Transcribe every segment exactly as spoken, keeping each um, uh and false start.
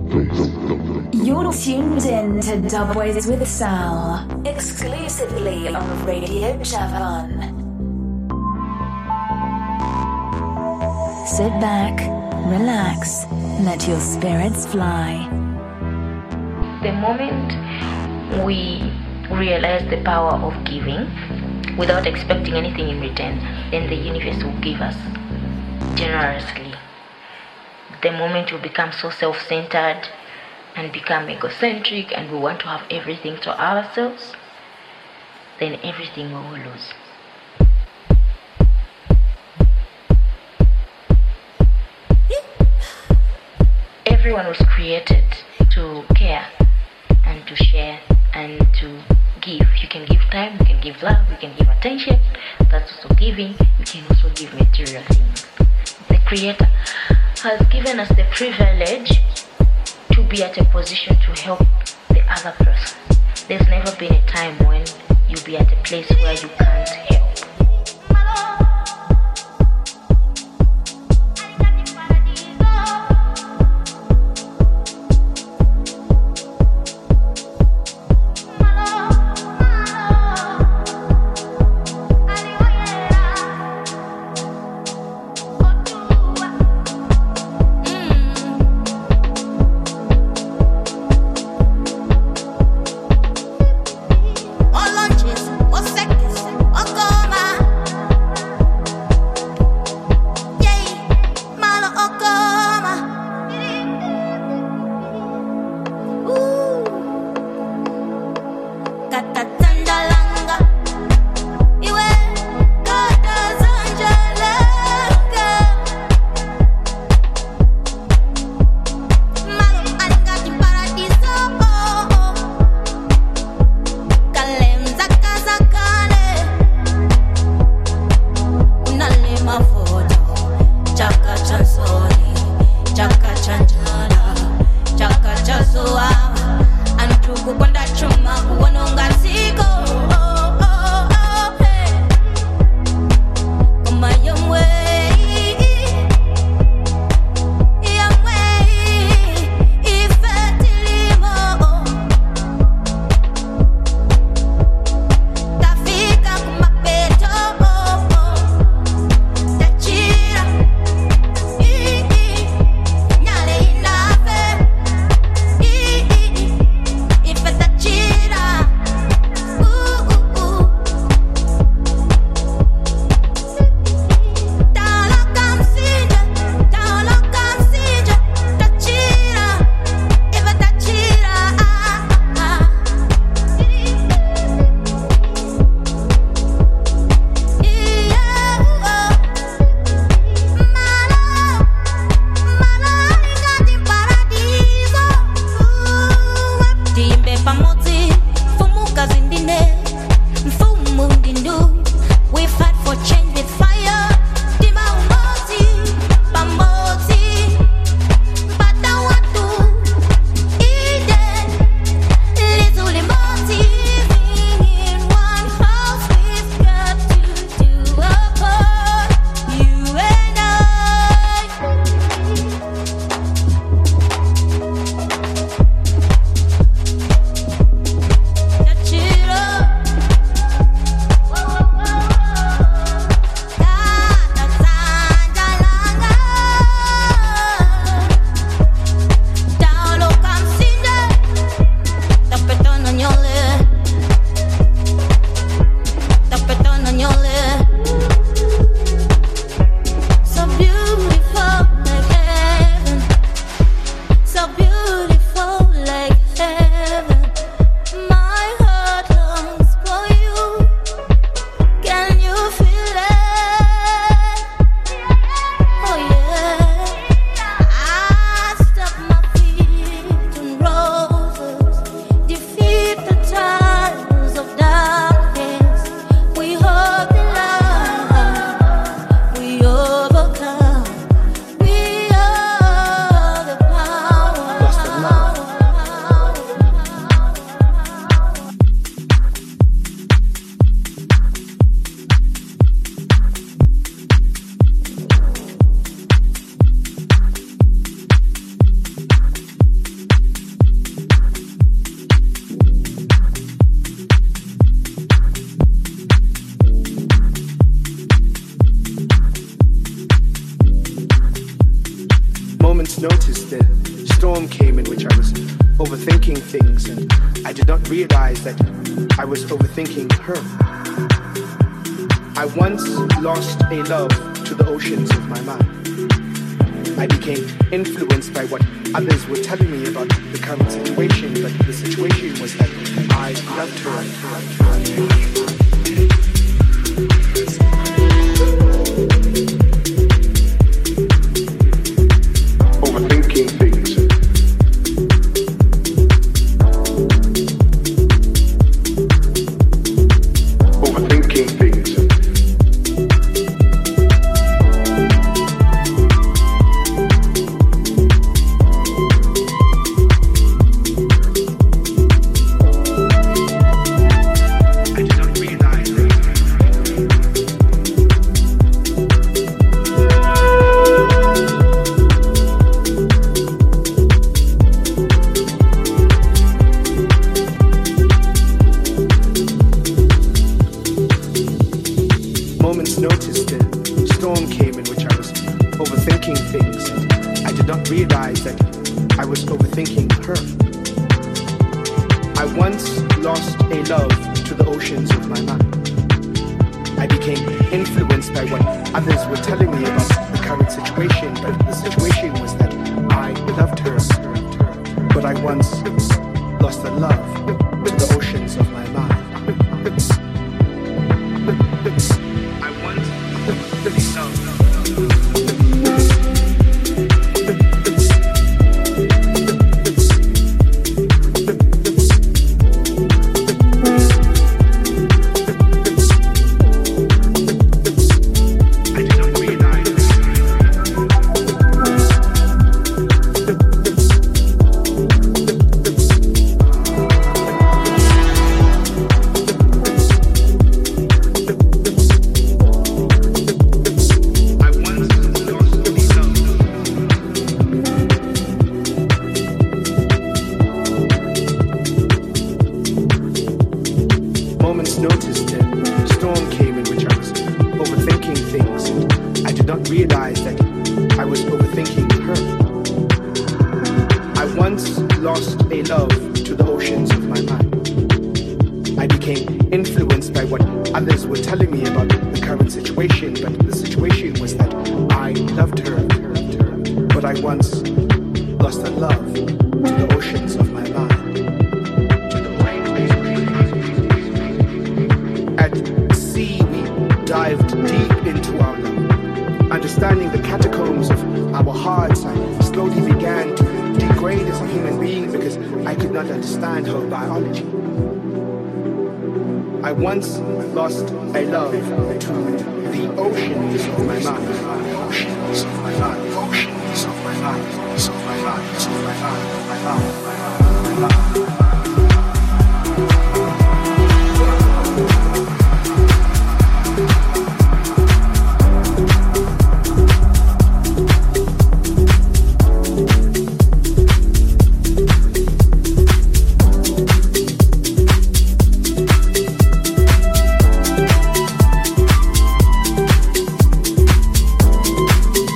You're tuned in to Dubways with Sal, exclusively on Radio Javan. Sit back, relax, let your spirits fly. The moment we realize the power of giving without expecting anything in return, then the universe will give us generously. The moment we become so self-centered and become egocentric and we want to have everything to ourselves, then everything we will lose. Everyone was created to care and to share and to give. You can give time, you can give love, you can give attention. That's also giving. You can also give material things. The Creator has given us the privilege to be at a position to help the other person. There's never been a time when you'll be at a place where you can't help. All lunches, all seconds, all go. Moments noticed the storm came in which I was overthinking things, and I did not realize that I was overthinking her. I once lost a love to the oceans of my mind. I became influenced by what others were telling me about the current situation, but the situation was that I loved her. Overthinking things. Overthinking things.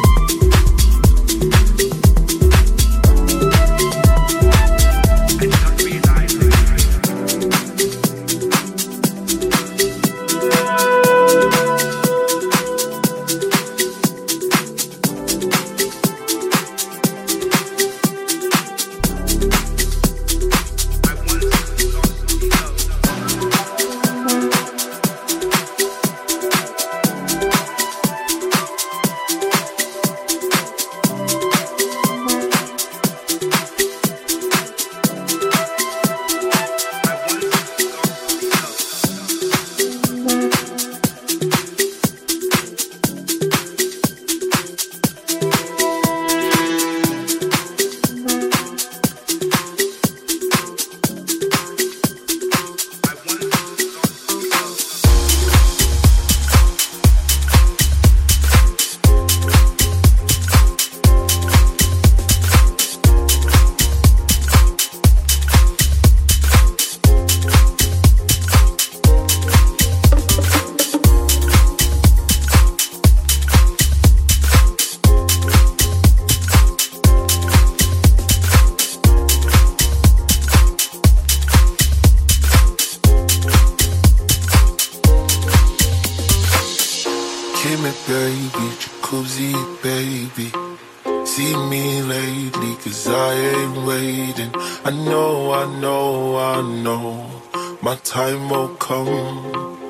I baby, jacuzzi, baby. See me lately, cause I ain't waiting. I know, I know, I know, my time will come.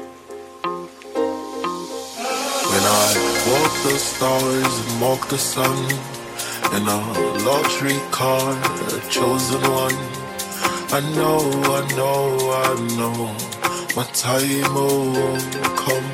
When I walk the stars and walk the sun, in a luxury car, a chosen one. I know, I know, I know, my time will come.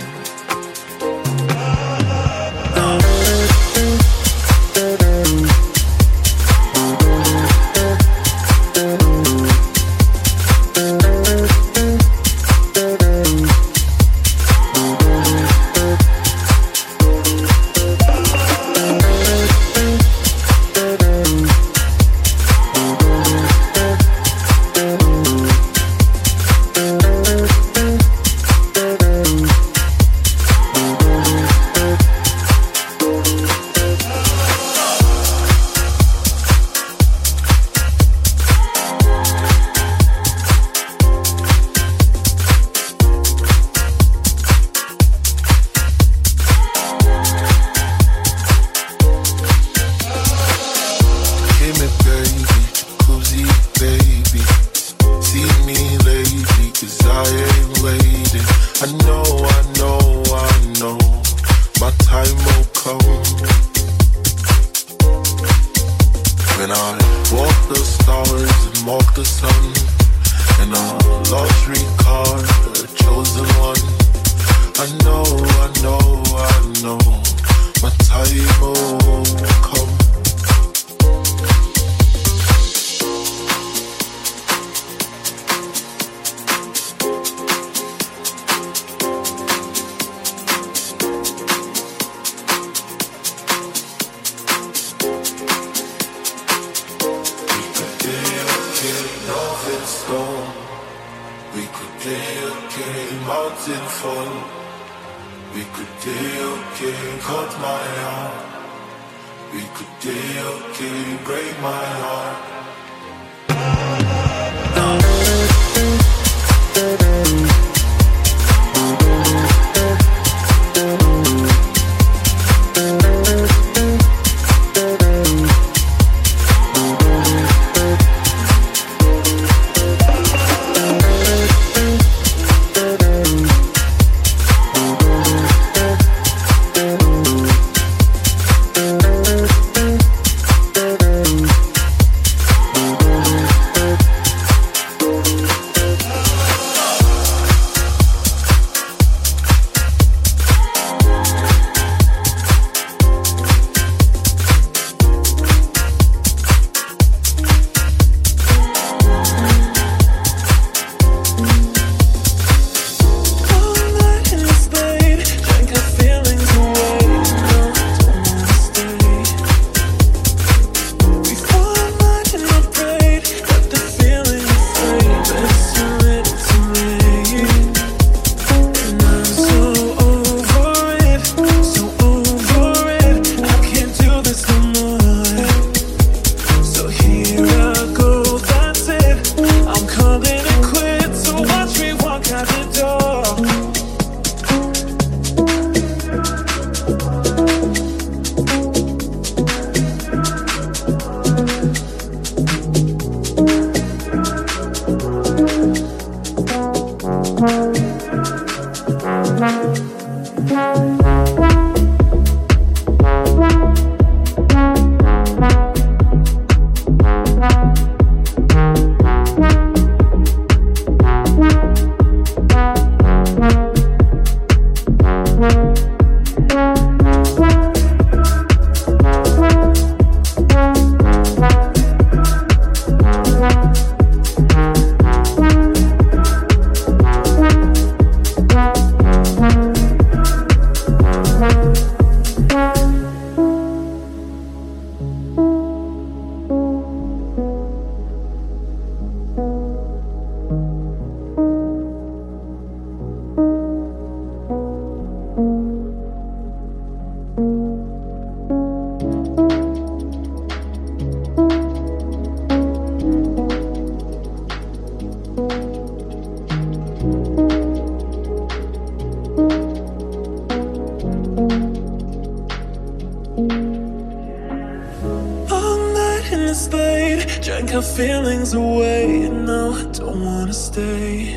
drank our feelings away, and now I don't wanna stay.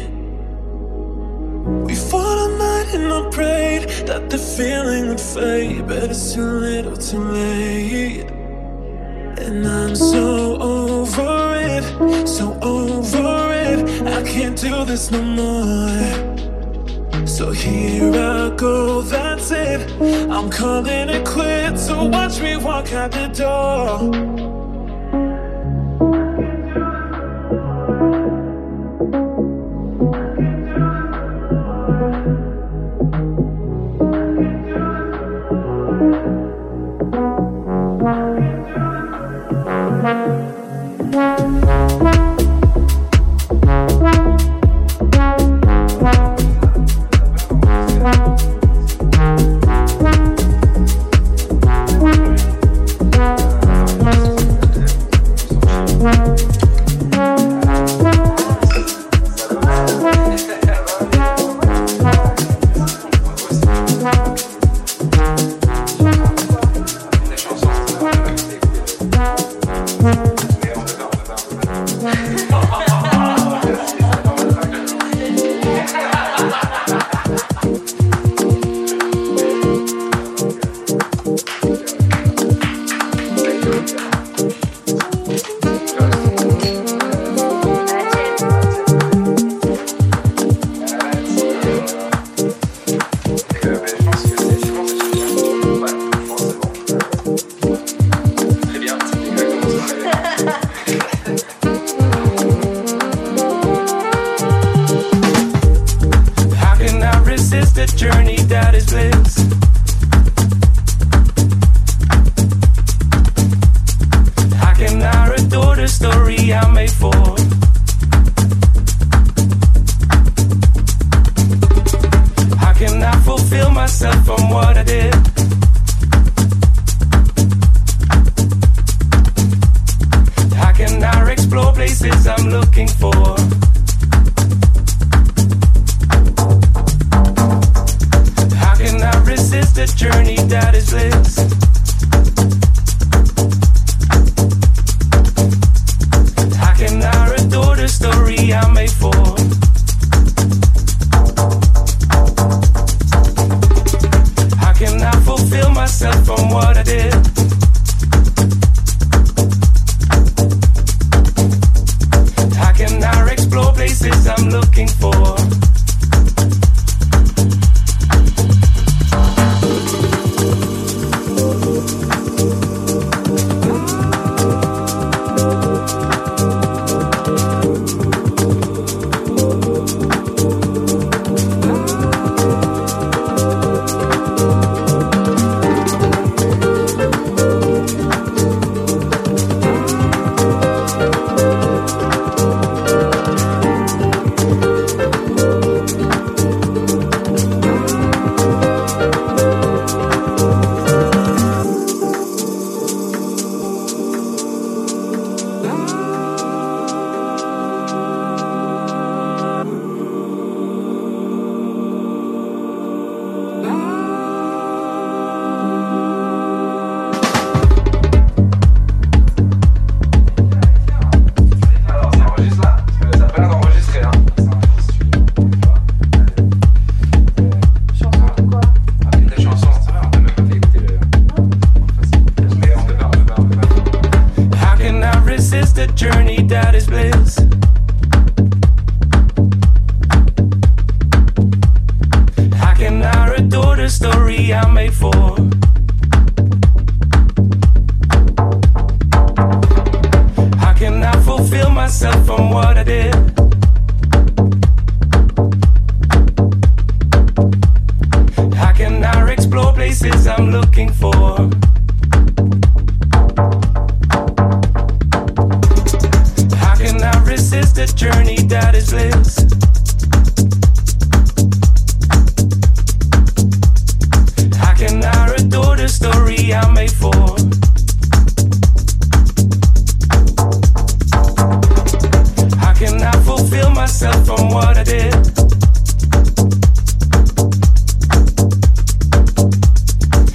We fought all night and I prayed that the feeling would fade, but it's too little too late. And I'm so over it, so over it, I can't do this no more. So here I go, that's it, I'm calling it quits, so watch me walk out the door.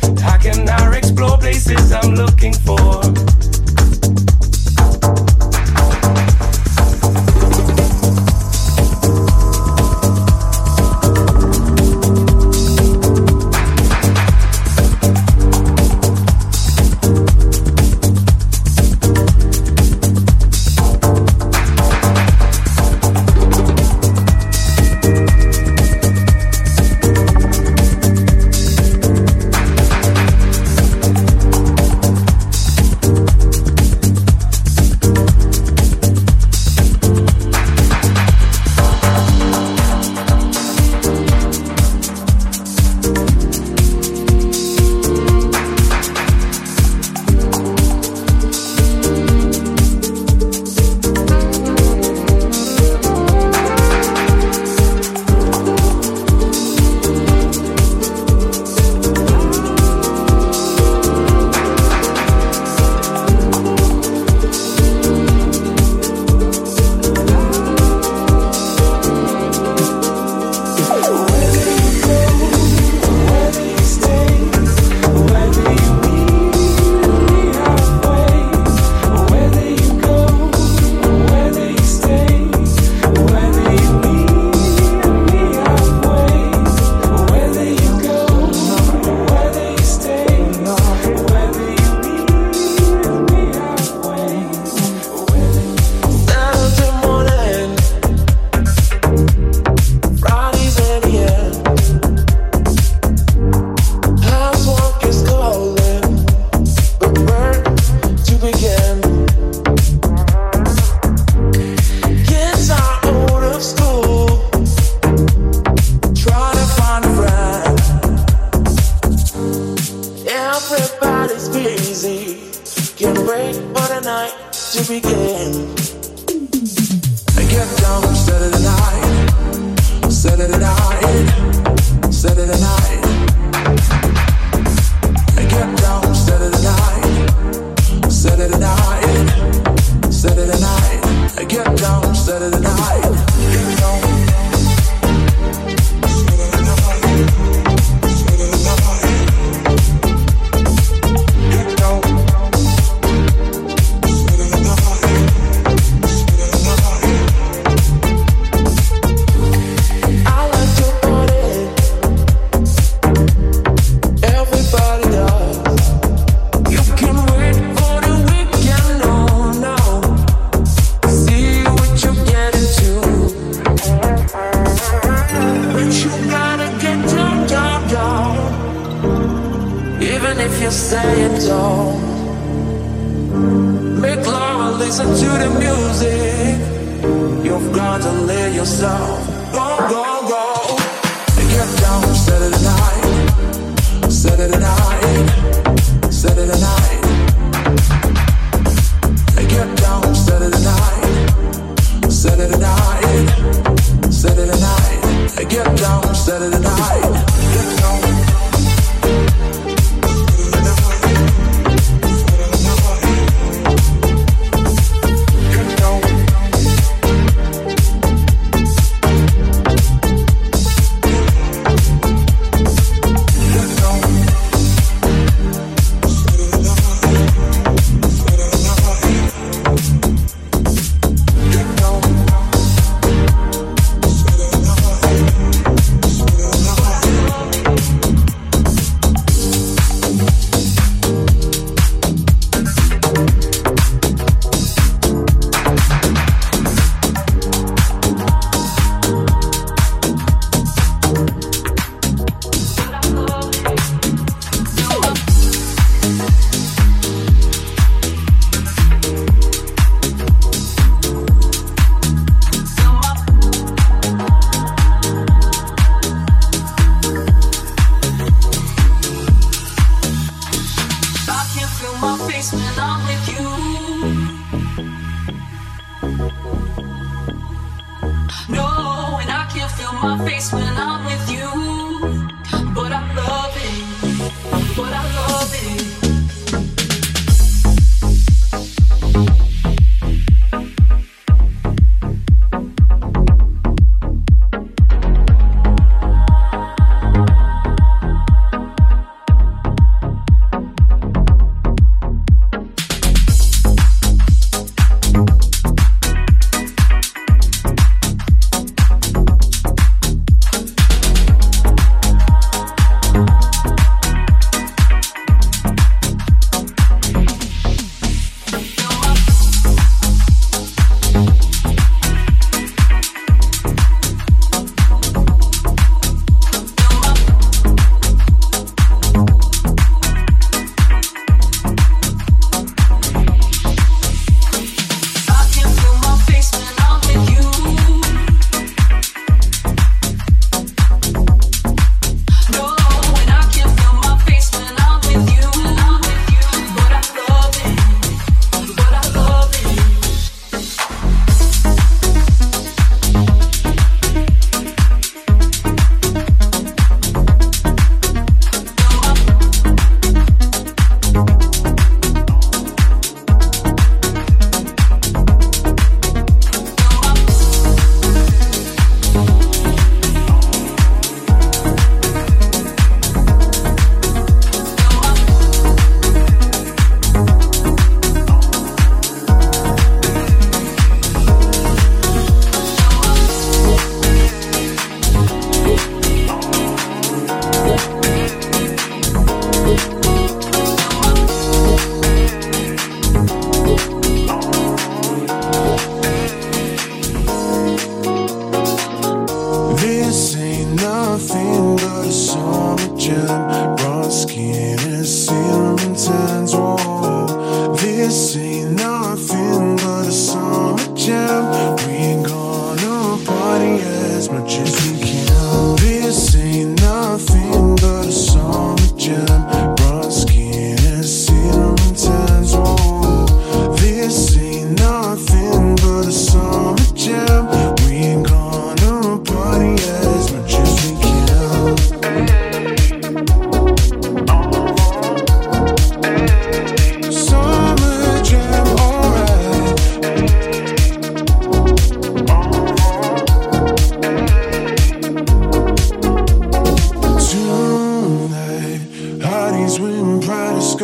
Places I'm looking for. Everybody's busy, can't wait for the night to begin. I get down Saturday night, Saturday night, Saturday night. I get down Saturday night, Saturday night, Saturday night. I get down Saturday night, get down. Say it all. Make love and listen to the music. You've got to let yourself go, go, go. Get down Saturday night, Saturday night, Saturday night. Get down Saturday night, Saturday night, Saturday night. Get down Saturday night. Get down.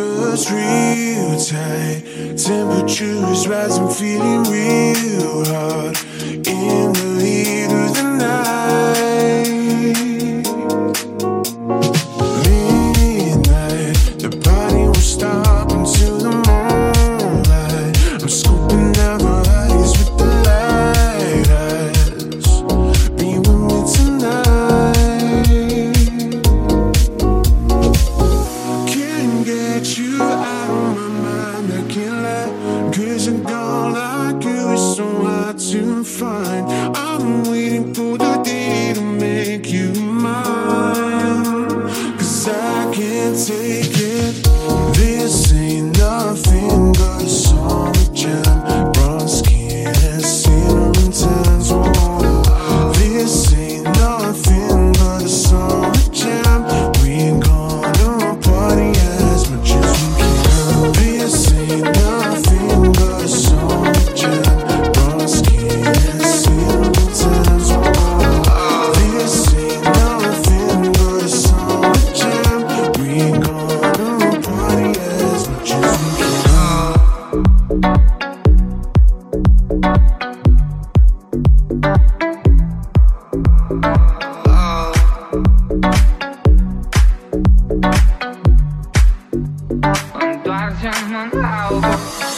feels real tight. Temperature is rising, feeling real hot in the heat of the night. Midnight, the party won't stop until the moonlight. I'm scooping out my eyes with the light eyes. Be with me tonight. Can't get you out of my mind, I can't lie. 'Cause a girl like you is so hard to find. I'm waiting for the day to make you mine. 'Cause I can't take it. This ain't nothing but a summer jam. Bronze skin and cinnamon tans. Oh, this ain't nothing but a summer jam. We're gonna party as much as we can. This ain't nothing but a summer jam. Bronze skin and cinnamon tans. Oh, this ain't nothing but a summer jam. We're gonna party as much as we can. Întoarce-mă în albă.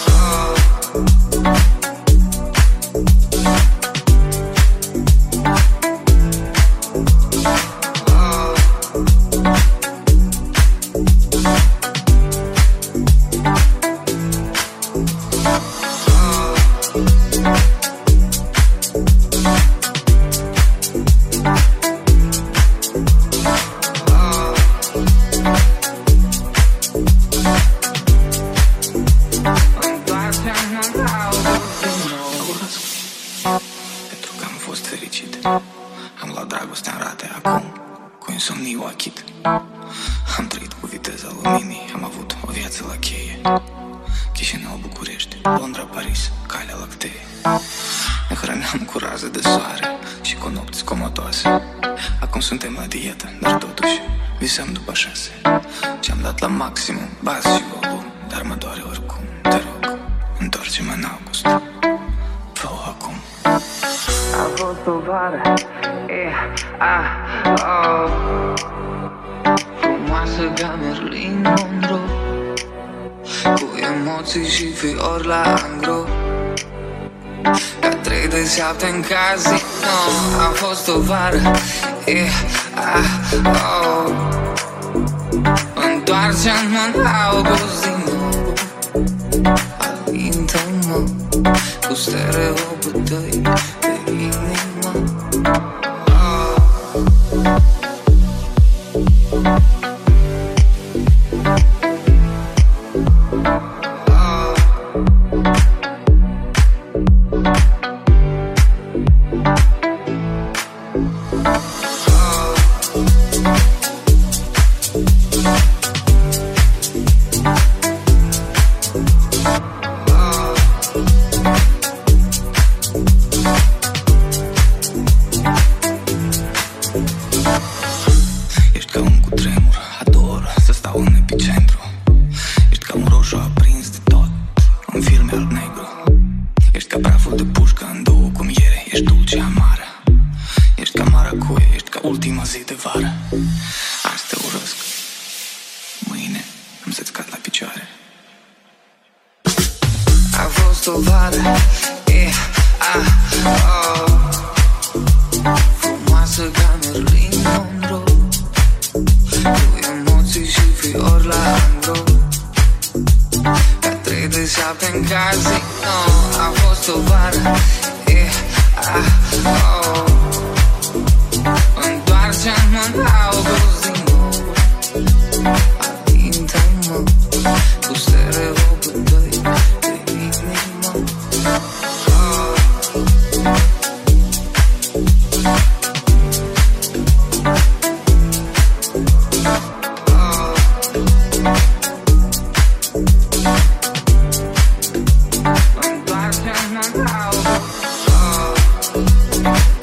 Întoarce-mă în albă din nou. Pentru că am fost fericit. Am luat dragostea în rate acum, cu insomnii o achit. Am trăit cu viteza luminii, am avut o viață la cheie. Chișinău, București, Londra, Paris, Calea Lactee. Ne hrăneam cu rază de soare și cu nopți comotoase. Acum suntem la dietă, dar totuși visăm după șase. Ce-am dat la maximum, bas și volum, dar mă doare oricum. Te rog, întoarce-mă în august. Fă-o acum. A fost o vară, e, a, oh. Frumoasă ca Marilyn Monroe, cu emoții și fiori la angro. Ca trei de șapte în casino. A fost o vară, e, a, oh. Întoarce-mă în august din nou. Alintă-mă cu stereopul tăi de inimă. Oh. Ești ca un cutremur, ador să stau în epicentru. Ești ca un roșu aprins de tot, un film alb-negru. Ești ca praful de pușcă în două cumiere. Ești dulce amară, ești ca maracuie, ești ca ultima zi de vară. Azi te urăsc, mâine am să-ți cad la picioare. A fost o vară, e, a, oh. Frumoasă ca Marilyn Monroe, cu emoții și fiori la angro. Ca trei de șapte în casino. A fost o vară, e, a, oh. Întoarce-mă în august din nou. Alintă-mă cu stereopul tăi de inimă. Oh. Întoarce-mă în august. Oh.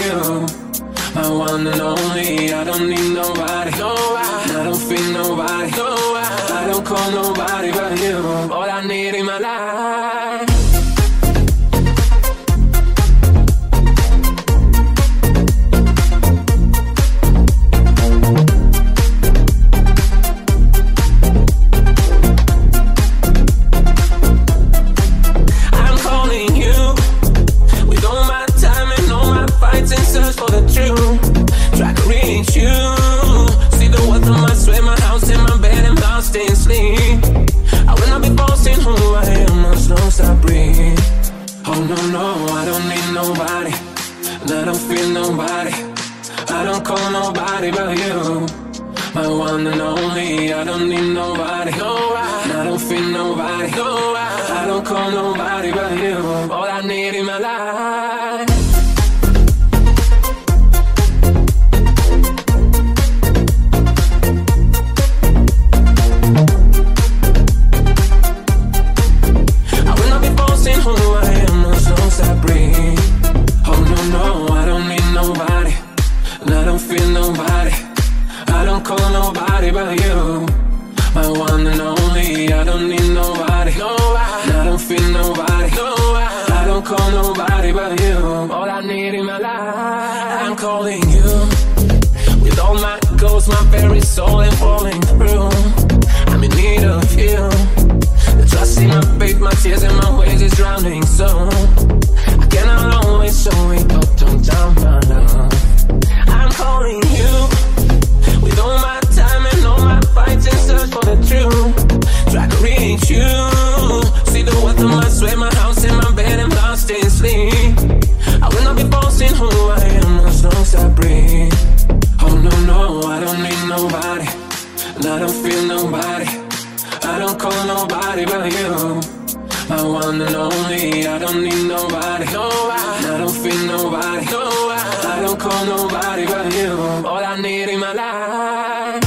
you. My one and only, I don't need nobody. No, I, I don't feel nobody. No, I, I don't call nobody but you. All I need in my life. I'm calling you with all my time and all my fights in search for the truth. Try to reach you. See the worth of my sweat, my house and my bed and lost in sleep. I will not be boasting who I am, as long as I breathe. Oh no, no, I don't need nobody, and I don't feel nobody. I don't call nobody but you. My one and only, I don't need nobody. No, I, and I don't feel nobody. No, I, I don't call nobody but you. All I need in my life. Who I am, as long as I breathe. Oh no, no, I don't need nobody, and I don't feel nobody. I don't call nobody but you. My one and only, I don't need nobody. No, I, and I don't feel nobody. No, I, I don't call nobody but you. All I need in my life. I'm calling you with all my ghosts, my very soul and falling through. I'm in need of you. The trust in my faith, my tears and my ways is drowning. So I cannot always show it up, don't down my love. I'm calling you with all my time and all my fights in search for the truth. Try to reach you. See the worth of my sweat, my house and my bed and lost in sleep. I will not be boasting who I am, as long as I breathe. Oh no, no, I don't need nobody, and I don't feel nobody. I don't call nobody but you. My one and only, I don't need nobody. No, I, I don't feel nobody. No, I, I don't call nobody but you. All I need in my life.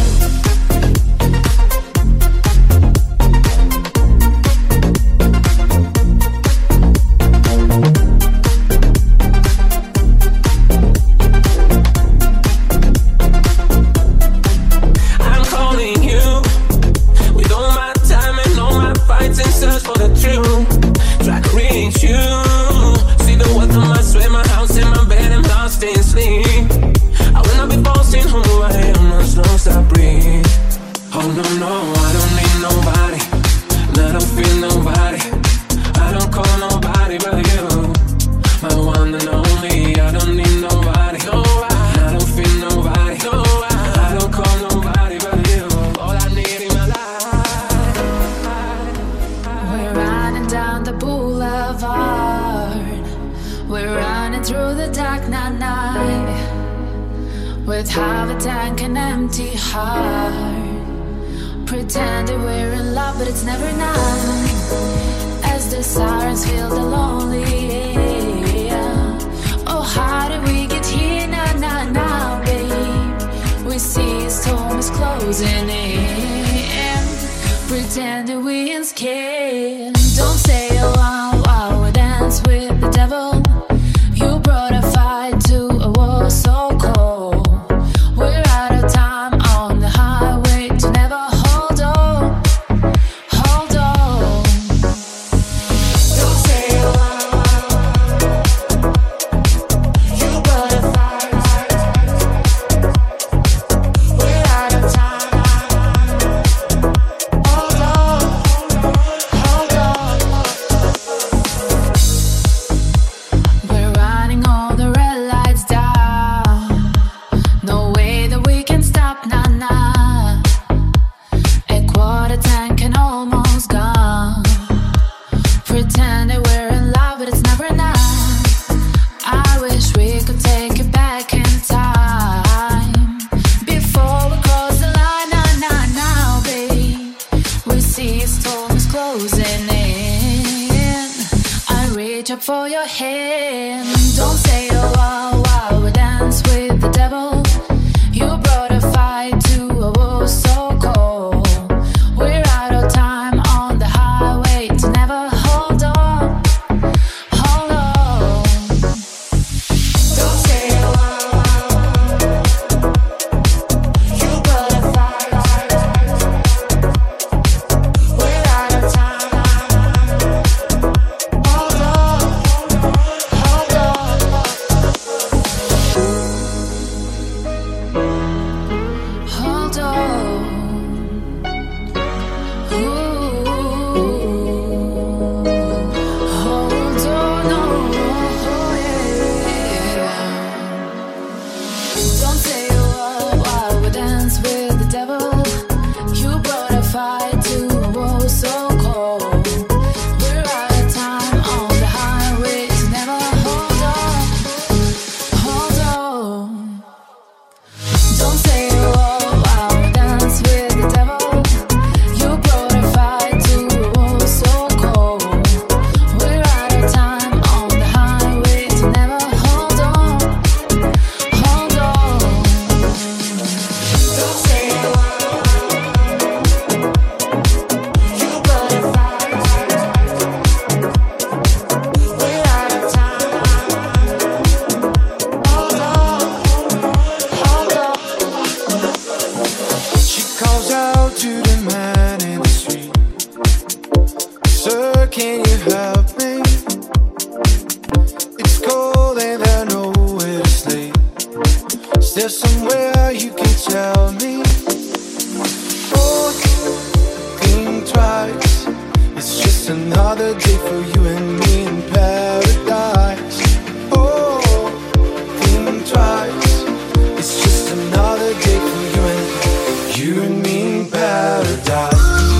I'm calling you with all my time and all my fights in search for the truth. Try to reach you. See the worth of my sweat, my house and my bed and lost in sleep. I will not be boasting who I am, as long as I breathe. Oh no, no, I don't need nobody, and I don't feel nobody. I don't call nobody but you. My one and only, I don't need nobody. No, I, I don't feel nobody. No, I, I don't call nobody but you. All I need in my life. We're running down the boulevard. We're running through the dark night with half a tank and empty heart. Pretending we're in love, but it's never enough. As the sirens fill the lonely air. Oh, how did we get here now, now, now, babe? We see a storm is closing in. Pretending we ain't scared. Don't say oh wow, wow, we dance with the devil. You brought a fight to a war so cold. We're out of time on the highway to never hold on, hold on. Don't say oh wow, you brought a fight. We're out of time. Hold on, hold on. We're running all the red lights down. No way that we can stop, nah, nah. A quarter tank and almost gone. Pretending we're in love, but it's never enough. I wish we could take it back in time. Before we cross the line, nah, nah, now, babe. We see a storm is closing in. I reach up for your hand. Don't say oh wow, wow, we dance with the devil. You brought a fight to a war so cold. We're out of time on the highway to never hold on, hold on. Don't say oh there somewhere you can tell me? Oh, think twice. It's just another day for you and me in paradise. Oh, think twice. It's just another day for you and you and me in paradise.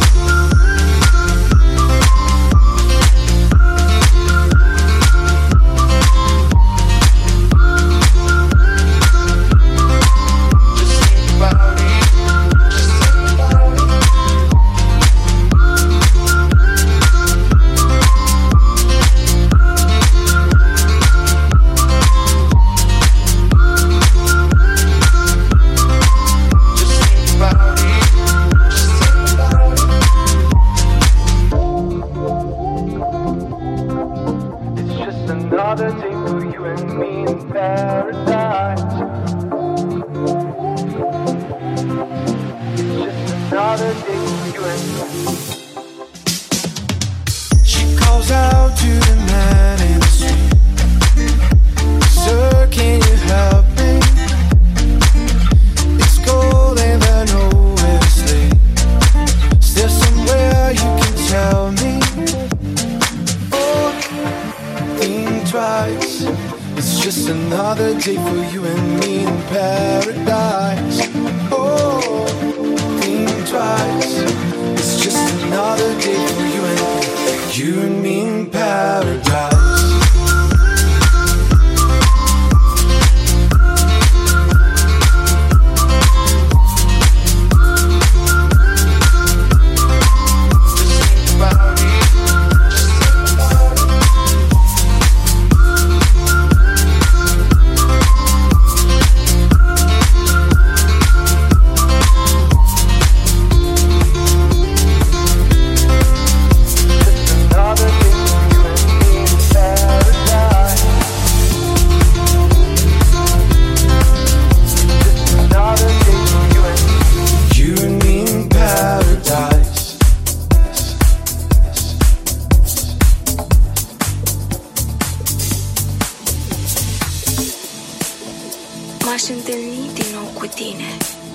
Another day for you and me in paradise. It's just another day for you and me. She calls out to the man in the street. Sir, can you help me? It's cold and I know where to sleep. Is there somewhere you can tell me? Twice. It's just another day for you and me in paradise. Oh, think twice. It's just another day for you and me, you and me in paradise. M-aș întâlni din nou cu tine.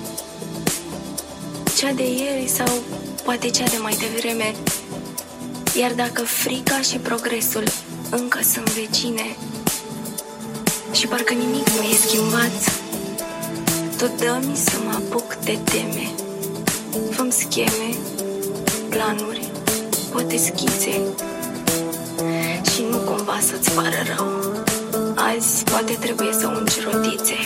Cea de ieri sau poate cea de mai devreme. Iar dacă frica și progresul încă sunt vecine și parcă nimic nu e schimbat, tu dă-mi să mă apuc de teme. Fă-mi scheme, planuri, poate schițe și nu cumva să-ți pară rău. Azi poate trebuie să ungi rotițe.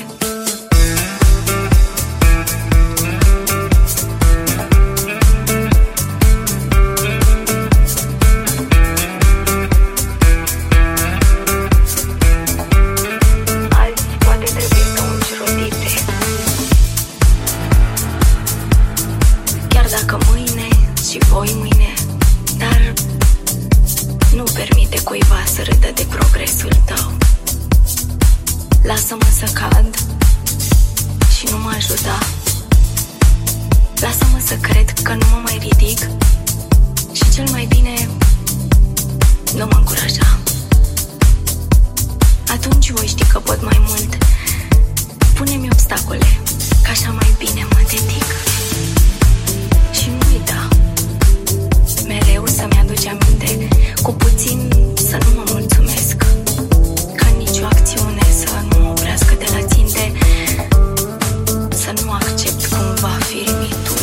Azi poate trebuie să ungi rotițe. Chiar dacă mâine și voi mâine, dar nu permite cuiva să râdă de progresul tău. Lasă-mă să cad și nu mă ajuta. Lasă-mă să cred că nu mă mai ridic și cel mai bine nu mă încuraja. Atunci voi ști că pot mai mult. Pune-mi obstacole, că așa mai bine mă dedic. Și nu uita mereu să-mi aduci aminte, cu puțin să nu mă mulțumesc, ca nicio acțiune să nu mă oprească de la ținte, să nu accept cumva firimituri.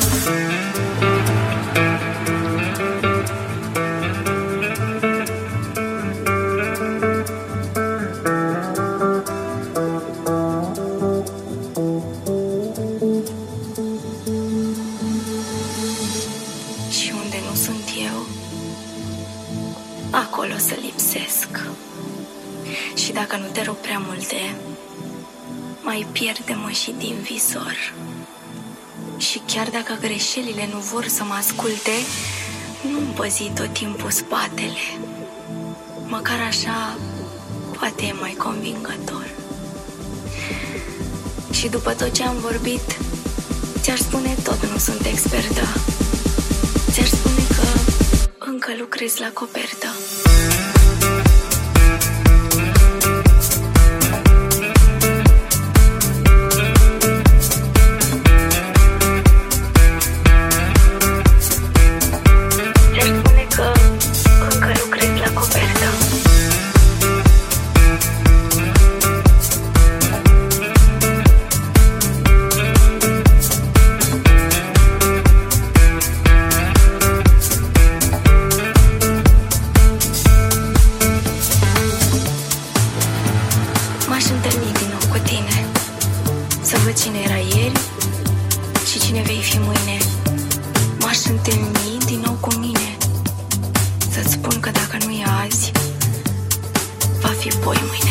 Și unde nu sunt eu, acolo să lipsesc. Și dacă nu te rog prea multe, mai pierde-mă și din visor. Și chiar dacă greșelile nu vor să mă asculte, nu-mi păzi tot timpul spatele. Măcar așa poate e mai convingător. Și după tot ce am vorbit, ți-aș spune tot nu sunt expertă. Ți-aș spune că încă lucrez la copertă. cine era ieri și cine vei fi mâine. M-aș întâlni din nou cu mine, să-ți spun că dacă nu e azi, va fi poi mâine.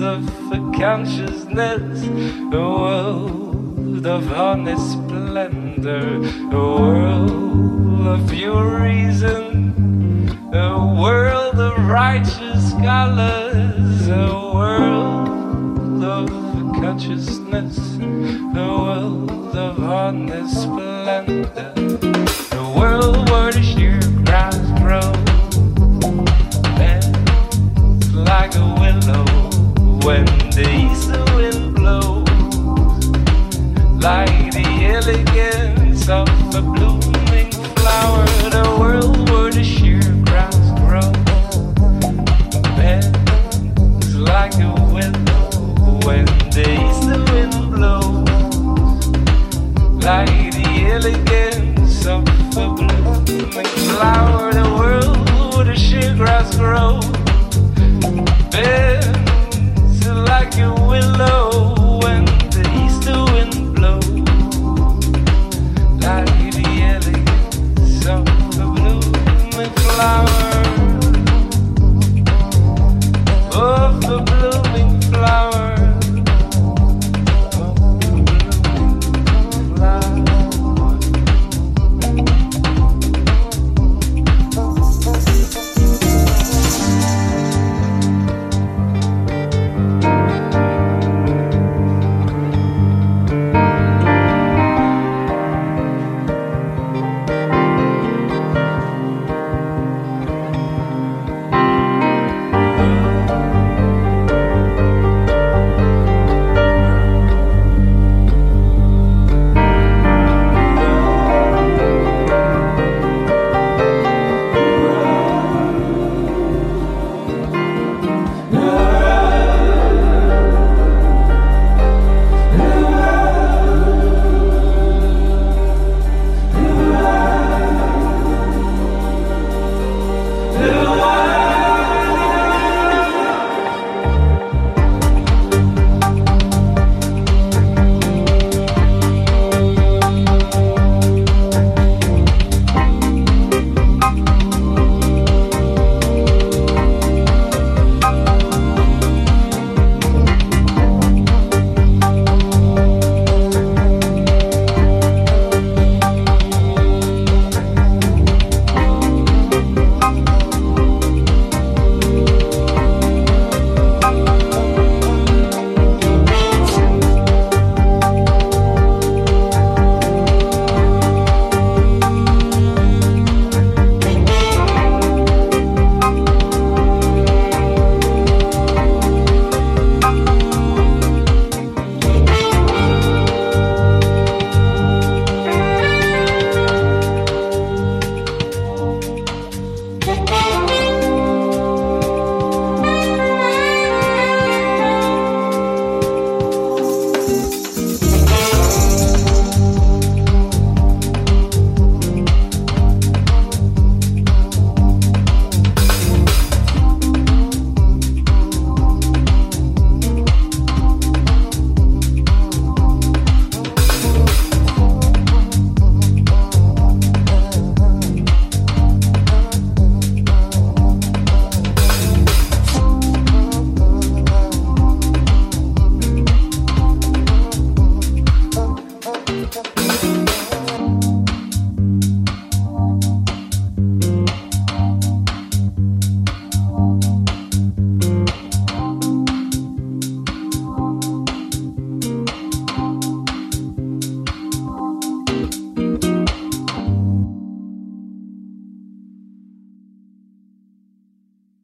of consciousness, a world of honest splendor, a world of pure reason, a world of righteous colors, a world of consciousness, a world of honest splendor, a world where the sheer grass grows like a willow when the east wind blows, like the elegance of a blooming flower, the world where the sheer grass grows bends like a willow when the east wind blows, like the elegance of a blooming flower, the world where the sheer grass grows bends like a willow